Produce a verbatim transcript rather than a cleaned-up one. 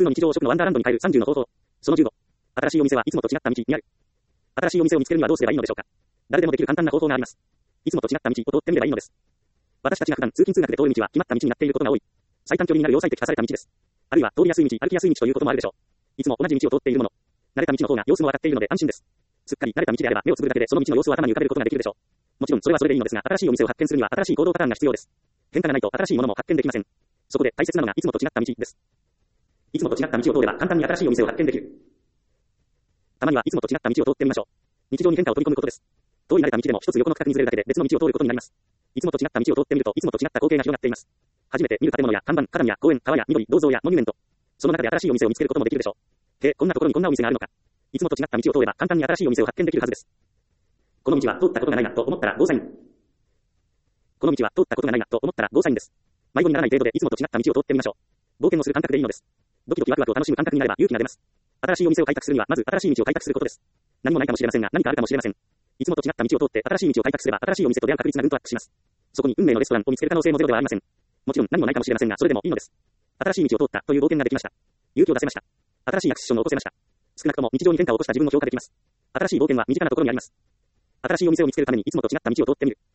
通の日常を食のワンダーランドに変えるさんじゅうの方法。そのじゅうご。新しいお店はいつもと違った道にある。新しいお店を見つけるにはどうすればいいのでしょうか。誰でもできる簡単な方法があります。いつもと違った道を通ってみればいいのです。私たちが普段通勤通学で通る道は決まった道になっていることが多い。最短距離になる要最適化された道です。あるいは通りやすい道、歩きやすい道ということもあるでしょう。いつも同じ道を通っているもの。慣れた道の方が様子もわかっているので安心です。すっかり慣れた道であれば目をつぶるだけでその道の様子を頭に浮かべることができるでしょう。もちろんそれはそれでいいのですが、新しいお店を発見するには新しい行動パターンが必要です。変化がないと新しいものも発見できません。そこで大切なのがいつもと違った道です。いつもと違った道を通れば簡単に新しいお店を発見できる。たまにはいつもと違った道を通ってみましょう。日常に変化を取り込むことです。通り慣れた道でも一つ横の区画にずれるだけで別の道を通ることになります。いつもと違った道を通ってみるといつもと違った光景が広がっています。初めて見る建物や看板、花壇や公園、川や緑、銅像やモニュメント。その中で新しいお店を見つけることもできるでしょう。へえ、こんなところにこんなお店があるのか。いつもと違った道を通れば簡単に新しいお店を発見できるはずです。この道は通ったことがないなと思ったらゴーサイン。この道は通ったことがないなと思ったらゴーサインです。迷子にならない程度でいつもと違った道を通ってみましょう。冒険をする感覚でいいのです。ドキドキワクワクを楽しむ感覚になれば勇気が出ます。新しいお店を開拓するにはまず新しい道を開拓することです。何もないかもしれませんが何かあるかもしれません。いつもと違った道を通って新しい道を開拓すれば新しいお店と出会う確率がぐんとアップします。そこに運命のレストランを見つける可能性もゼロではありません。もちろん何もないかもしれませんがそれでもいいのです。新しい道を通ったという冒険ができました。勇気を出せました。新しいアクションを起こせました。少なくとも日常に変化を起こした自分を評価できます。新しい冒険は身近なところにあります。新しいお店を見つけるためにいつもと違った道を通ってみる。